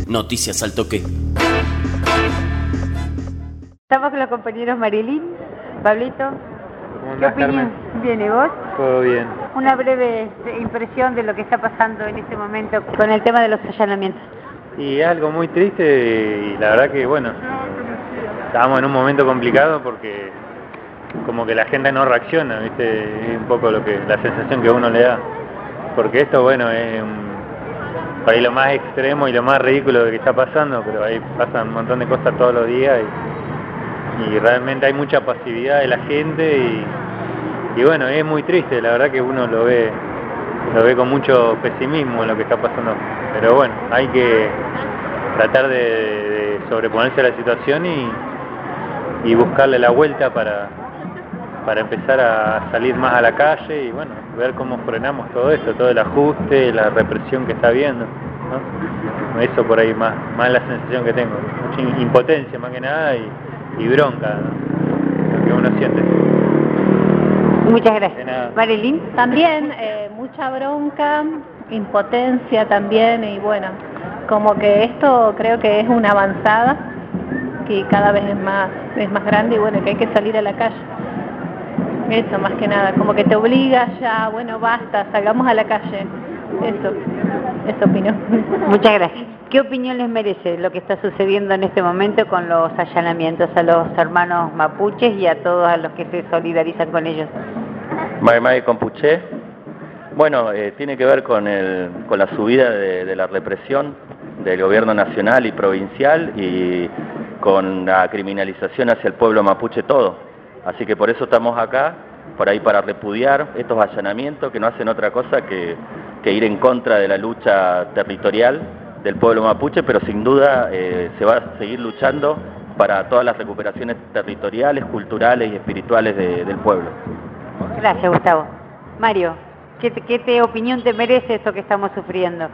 Noticias al Toque. Estamos con los compañeros Marilyn, Pablito. ¿Qué opinión? ¿Bien, y vos? Todo bien. Una breve impresión de lo que está pasando en este momento con el tema de los allanamientos. Y es algo muy triste y la verdad que bueno, estamos en un momento complicado porque como que la gente no reacciona, ¿viste? Es un poco la sensación que uno le da. Porque esto, bueno, es por ahí lo más extremo y lo más ridículo que está pasando, pero ahí pasan un montón de cosas todos los días y realmente hay mucha pasividad de la gente y bueno, es muy triste, la verdad que uno lo ve con mucho pesimismo en lo que está pasando. Pero bueno, hay que tratar de sobreponerse a la situación y buscarle la vuelta para empezar a salir más a la calle y bueno, ver cómo frenamos todo esto, todo el ajuste, la represión que está habiendo, ¿no? Eso por ahí más la sensación que tengo, mucha impotencia más que nada y bronca, ¿no? Lo que uno siente. Muchas gracias. Marilyn. También mucha bronca, impotencia también y bueno, como que esto creo que es una avanzada que cada vez es más grande y bueno, que hay que salir a la calle. Eso más que nada, como que te obliga ya, bueno basta, salgamos a la calle. Eso opino. Muchas gracias. ¿Qué opinión les merece lo que está sucediendo en este momento con los allanamientos a los hermanos mapuches y a todos a los que se solidarizan con ellos? Mai Compuché. Bueno, tiene que ver con la subida de la represión del gobierno nacional y provincial y con la criminalización hacia el pueblo mapuche todo. Así que por eso estamos acá, por ahí para repudiar estos allanamientos que no hacen otra cosa que ir en contra de la lucha territorial del pueblo mapuche, pero sin duda se va a seguir luchando para todas las recuperaciones territoriales, culturales y espirituales del pueblo. Gracias, Gustavo. Mario, ¿qué opinión te merece esto que estamos sufriendo?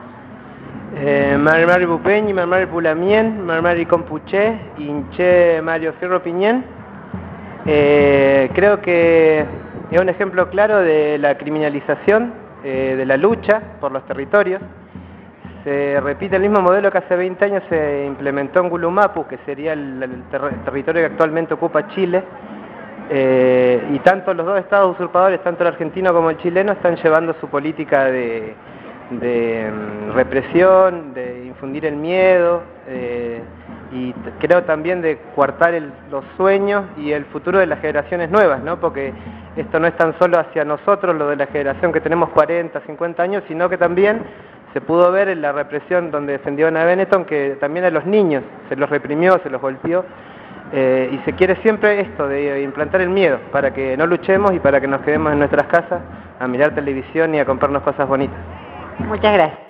Marmari Bupeñi, Marmari Pulamien, Marmari Compuché, Inche Mario Fierro Piñén. Creo que es un ejemplo claro de la criminalización de la lucha por los territorios. Se repite el mismo modelo que hace 20 años se implementó en Gulumapu, que sería el territorio que actualmente ocupa Chile. Y tanto los dos estados usurpadores, tanto el argentino como el chileno, están llevando su política de represión, de infundir el miedo, y creo también de coartar los sueños y el futuro de las generaciones nuevas, ¿no? Porque esto no es tan solo hacia nosotros, lo de la generación que tenemos 40, 50 años, sino que también se pudo ver en la represión donde defendió Ana Benetton, que también a los niños se los reprimió, se los golpeó, y se quiere siempre esto, de implantar el miedo, para que no luchemos y para que nos quedemos en nuestras casas a mirar televisión y a comprarnos cosas bonitas. Muchas gracias.